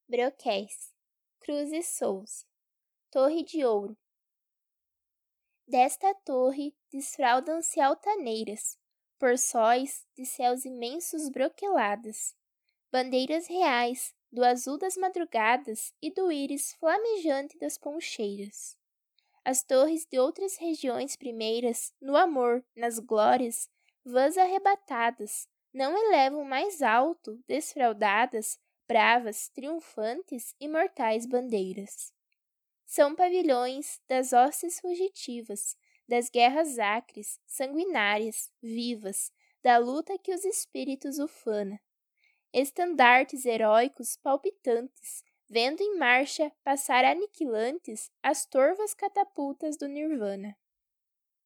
broquéis, cruzes sous, torre de ouro. Desta torre desfraldam-se altaneiras, por sóis de céus imensos broqueladas, bandeiras reais do azul das madrugadas e do íris flamejante das poncheiras. As torres de outras regiões primeiras, no amor, nas glórias, vãs arrebatadas, não elevam mais alto, desfraldadas, bravas, triunfantes, imortais bandeiras. São pavilhões das hostes fugitivas, das guerras acres, sanguinárias, vivas, da luta que os espíritos ufana. Estandartes heróicos palpitantes, vendo em marcha passar aniquilantes as torvas catapultas do Nirvana.